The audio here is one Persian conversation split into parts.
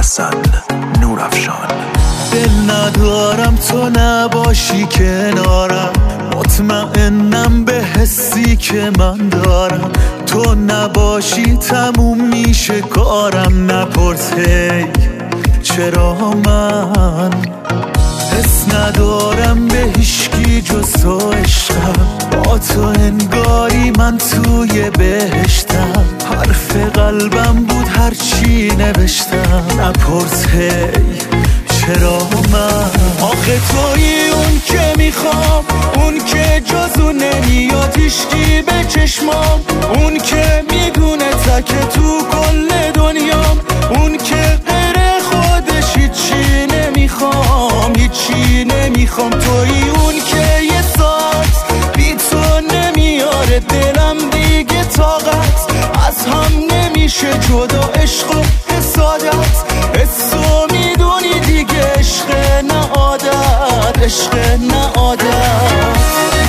حسن نورافشان. دل ندارم تو نباشی کنارم، مطمئنم به حسی که من دارم. تو نباشی تموم میشه کارم. نپرسی چرا من حس ندارم به هیچکی جز تو عشقم. با تو انگاری من توی بهشتم. حرف قلبم بود هرچی نوشتم. نپرسی چرا من. آخه تویی اون که میخوام، اون که جزو نمیاد هیچکی به چشمام. اون که میدونه تک تو کل دنیام. اون که غیر خودش هیچی نمیخوام، هیچی نمیخوام. تویی اون که یه ساعت بی تو نمیاره دلم دیگه طاقت. از هم نمیشه جدا عشق و حسادت. حسو میدونی دیگه عشق نه عادت، عشق نه عادت.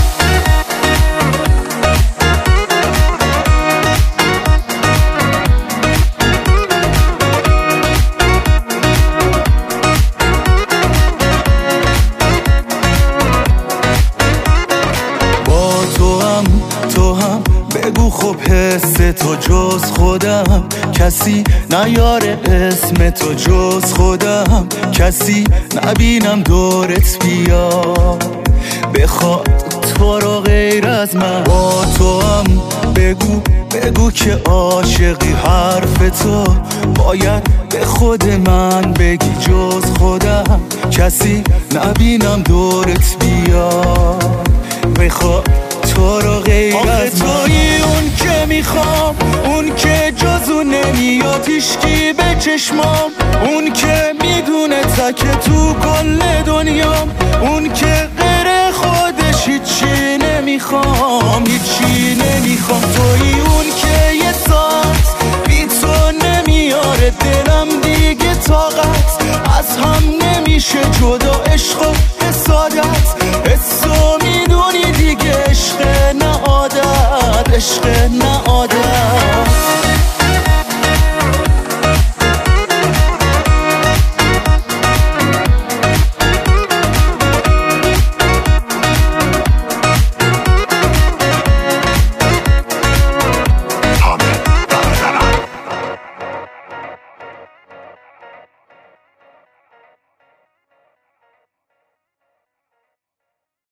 تو هم بگو خب حس تو جز خودم کسی نیاره. اسم تو جز خودم کسی نبینم دورت بیا بخواد تو رو غیر از من. با تو هم بگو که عاشقی. حرف تو باید به خود من بگی جز خودم کسی نبینم دورت بیا بخواد تو رو غیر از من. آخه تویی اون که میخوام، اون که جزو نمیاد هیچکی به چشمام. اون که میدونه تک تو کل دنیام. اون که غیر خودش هیچی نمیخوام، هیچی نمیخوام. تویی اون که یه ساعت بی تو نمیاره دلم دیگه طاقت. از هم نمیشه جدا عشق و حسادت. حسو